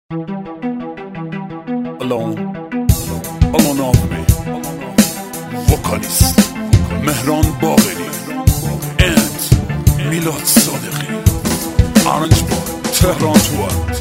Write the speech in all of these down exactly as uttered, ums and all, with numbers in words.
الان الان آبمی وکالیست مهران باقری اند میلاد صادقی آرنج با تهران توار.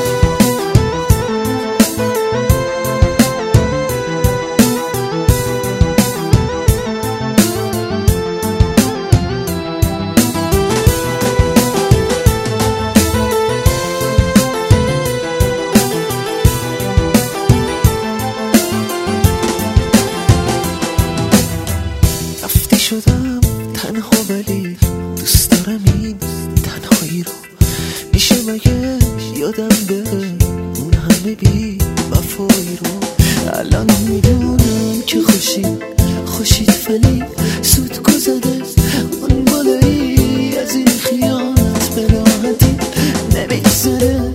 شدم تنها ولی دوست دارم این تنهایی رو. میشه مگه یادم بره اون همه بی وفایی رو. الان میدونم که خوشید خوشید ولی سود گذده اون بالایی از این خیانت به راحتی نمیگذره.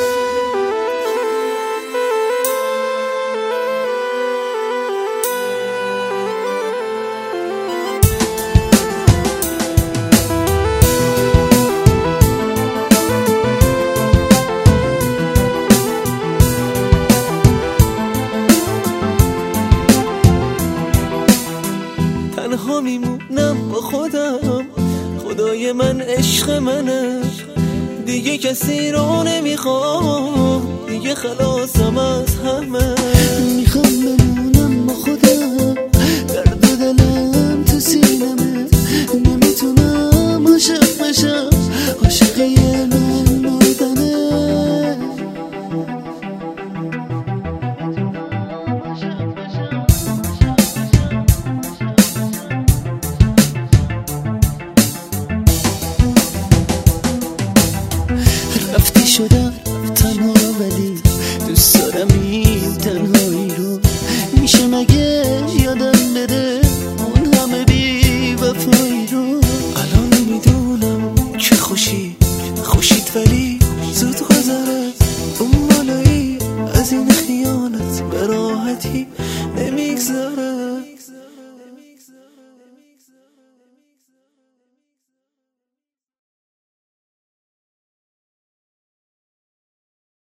تنها میمونم با خودم، خدای من عشق منه، دیگه کسی رو نمیخوام، دیگه خلاصم از همه. میخوام بمونم با خودم، درد دلم تو سینمه، نمیتونم عاشق بشم، عاشق یه من مردنه. رفتی شدم